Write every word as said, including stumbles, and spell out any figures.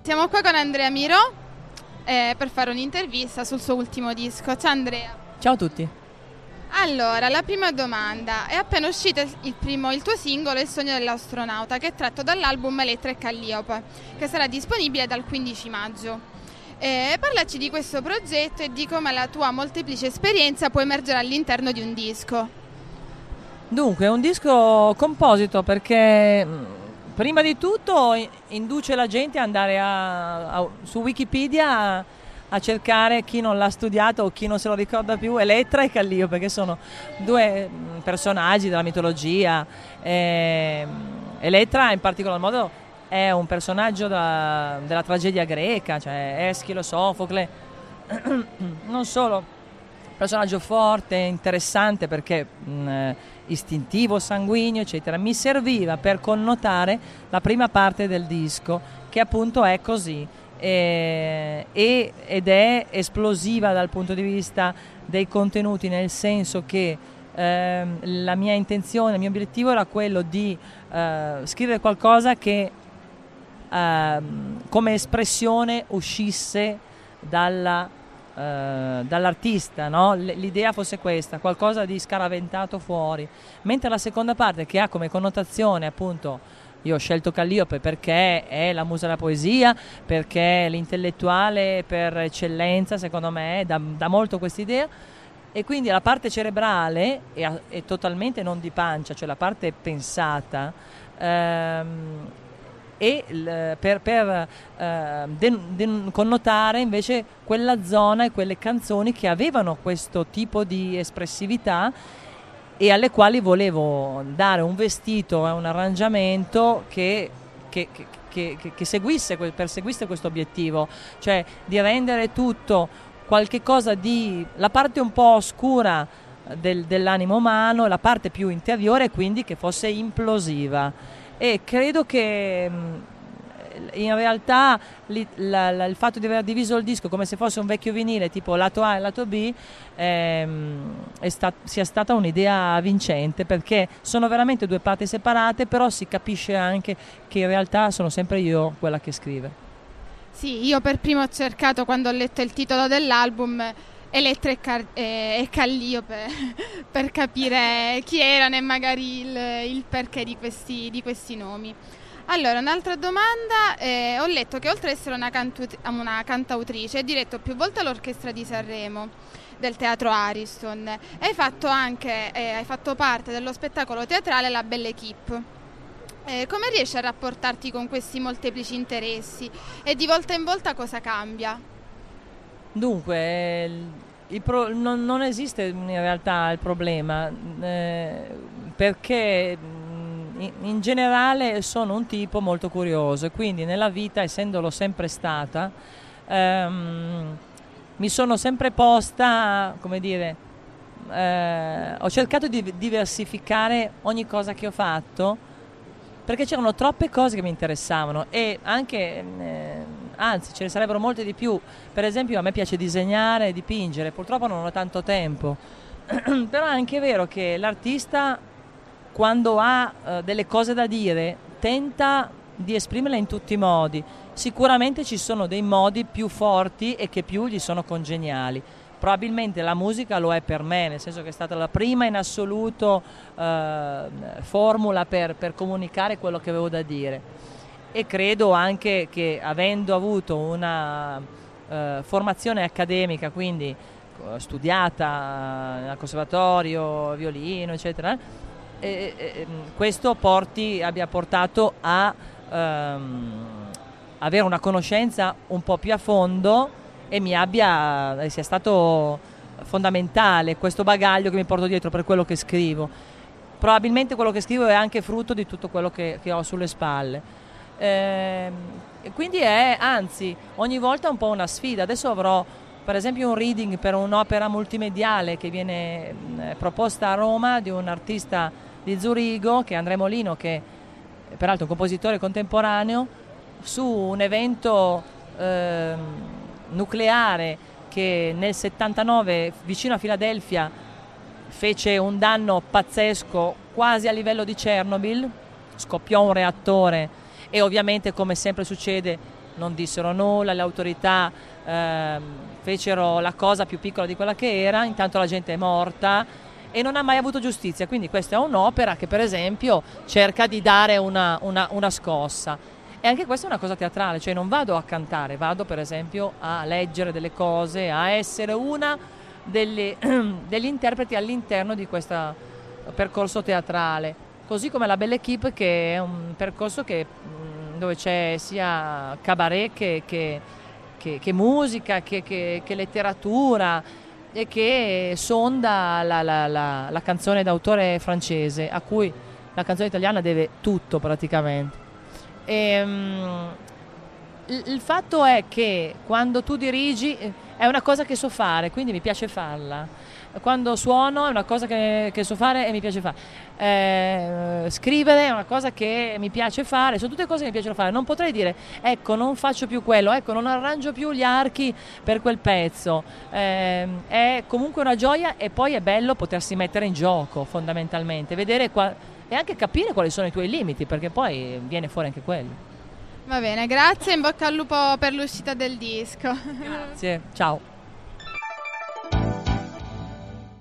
Siamo qua con Andrea Miro eh, per fare un'intervista sul suo ultimo disco. Ciao Andrea. Ciao a tutti. Allora, la prima domanda. È appena uscito il, primo, il tuo singolo Il sogno dell'astronauta, che è tratto dall'album Elettra e Calliope, che sarà disponibile dal quindici maggio. Eh, parlaci di questo progetto e di come la tua molteplice esperienza può emergere all'interno di un disco. Dunque, è un disco composito perché prima di tutto induce la gente ad andare a, a, su Wikipedia a, a cercare, chi non l'ha studiato o chi non se lo ricorda più, Elettra e Calliope, perché sono due personaggi della mitologia. Eh, Elettra in particolar modo è un personaggio da, della tragedia greca, cioè Eschilo, Sofocle, non solo, personaggio forte, interessante perché mh, istintivo, sanguigno, eccetera. Mi serviva per connotare la prima parte del disco, che appunto è così e, e, ed è esplosiva dal punto di vista dei contenuti, nel senso che eh, la mia intenzione, il mio obiettivo era quello di eh, scrivere qualcosa che eh, come espressione uscisse dalla Uh, dall'artista, no? L- l'idea fosse questa, qualcosa di scaraventato fuori, mentre la seconda parte, che ha come connotazione appunto, io ho scelto Calliope perché è la musa della poesia, perché è l'intellettuale per eccellenza, secondo me dà, dà molto quest'idea, e quindi la parte cerebrale è, è totalmente non di pancia, cioè la parte pensata, ehm, e l, per, per eh, den, den, connotare invece quella zona e quelle canzoni che avevano questo tipo di espressività e alle quali volevo dare un vestito e un arrangiamento che, che, che, che, che, che seguisse, perseguisse questo obiettivo, cioè di rendere tutto qualche cosa di la parte un po' oscura del, dell'animo umano, la parte più interiore, quindi che fosse implosiva. E credo che in realtà li, la, la, il fatto di aver diviso il disco come se fosse un vecchio vinile tipo lato A e lato B ehm, è stat, sia stata un'idea vincente, perché sono veramente due parti separate, però si capisce anche che in realtà sono sempre io quella che scrive. Sì, io per primo ho cercato, quando ho letto il titolo dell'album, Elettra e, Car- e Calliope per capire chi erano e magari il, il perché di questi, di questi nomi. Allora, un'altra domanda, eh, ho letto che oltre ad essere una, cantu- una cantautrice hai diretto più volte l'Orchestra di Sanremo del Teatro Ariston e hai fatto anche eh, hai fatto parte dello spettacolo teatrale La Belle Équipe. Eh, come riesci a rapportarti con questi molteplici interessi e di volta in volta cosa cambia? Dunque, il pro- non, non esiste in realtà il problema, eh, perché in, in generale sono un tipo molto curioso e quindi nella vita, essendolo sempre stata, ehm, mi sono sempre posta, come dire, eh, ho cercato di diversificare ogni cosa che ho fatto, perché c'erano troppe cose che mi interessavano e anche... Eh, anzi ce ne sarebbero molte di più. Per esempio a me piace disegnare e dipingere, purtroppo non ho tanto tempo però è anche vero che l'artista, quando ha uh, delle cose da dire, tenta di esprimerle in tutti i modi. Sicuramente ci sono dei modi più forti e che più gli sono congeniali. Probabilmente la musica lo è per me, nel senso che è stata la prima in assoluto uh, formula per, per comunicare quello che avevo da dire. E credo anche che, avendo avuto una eh, formazione accademica, quindi eh, studiata al conservatorio, violino, eccetera, eh, eh, questo porti, abbia portato a ehm, avere una conoscenza un po' più a fondo e mi abbia sia stato fondamentale questo bagaglio che mi porto dietro per quello che scrivo. Probabilmente quello che scrivo è anche frutto di tutto quello che, che ho sulle spalle. Eh, quindi è, anzi, ogni volta un po' una sfida. Adesso avrò per esempio un reading per un'opera multimediale che viene eh, proposta a Roma di un artista di Zurigo, che è Andrea Molino, che è peraltro un compositore contemporaneo, su un evento eh, nucleare che nel settantanove vicino a Filadelfia fece un danno pazzesco, quasi a livello di Chernobyl. Scoppiò un reattore e ovviamente, come sempre succede, non dissero nulla, le autorità eh, fecero la cosa più piccola di quella che era, intanto la gente è morta e non ha mai avuto giustizia, quindi questa è un'opera che per esempio cerca di dare una, una, una scossa. E anche questa è una cosa teatrale, cioè non vado a cantare, vado per esempio a leggere delle cose, a essere una delle, degli interpreti all'interno di questo percorso teatrale. Così come la Belle Équipe, che è un percorso che, dove c'è sia cabaret che, che, che, che musica, che, che, che letteratura, e che sonda la, la, la, la canzone d'autore francese, a cui la canzone italiana deve tutto praticamente. E, um, il, il fatto è che quando tu dirigi è una cosa che so fare, quindi mi piace farla. Quando suono è una cosa che, che so fare e mi piace fare. Eh, scrivere è una cosa che mi piace fare, sono tutte cose che mi piacciono fare. Non potrei dire, ecco, non faccio più quello, ecco, non arrangio più gli archi per quel pezzo. Eh, è comunque una gioia e poi è bello potersi mettere in gioco, fondamentalmente, vedere qua, e anche capire quali sono i tuoi limiti, perché poi viene fuori anche quello. Va bene, grazie, in bocca al lupo per l'uscita del disco. Grazie, ciao.